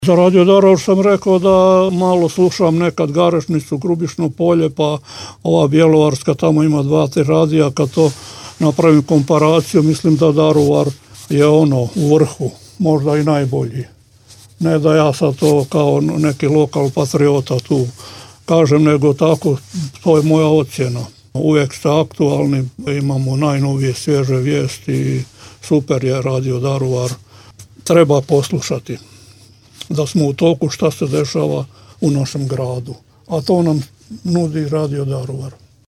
Za Radio Daruvar sam rekao da malo slušam nekad Garešnicu, Grubišno polje, pa ova Bjelovarska tamo ima 2-3 radija. Kad to napravim komparaciju, mislim da Daruvar je u vrhu, možda i najbolji. Ne da ja sad to kao neki lokal patriota tu kažem, nego tako, to je moja ocjena. Uvijek ste aktualni, imamo najnovije svježe vijesti, super je Radio Daruvar. Treba poslušati da smo u toku šta se dešava u našem gradu. A to nam nudi Radio Daruvar.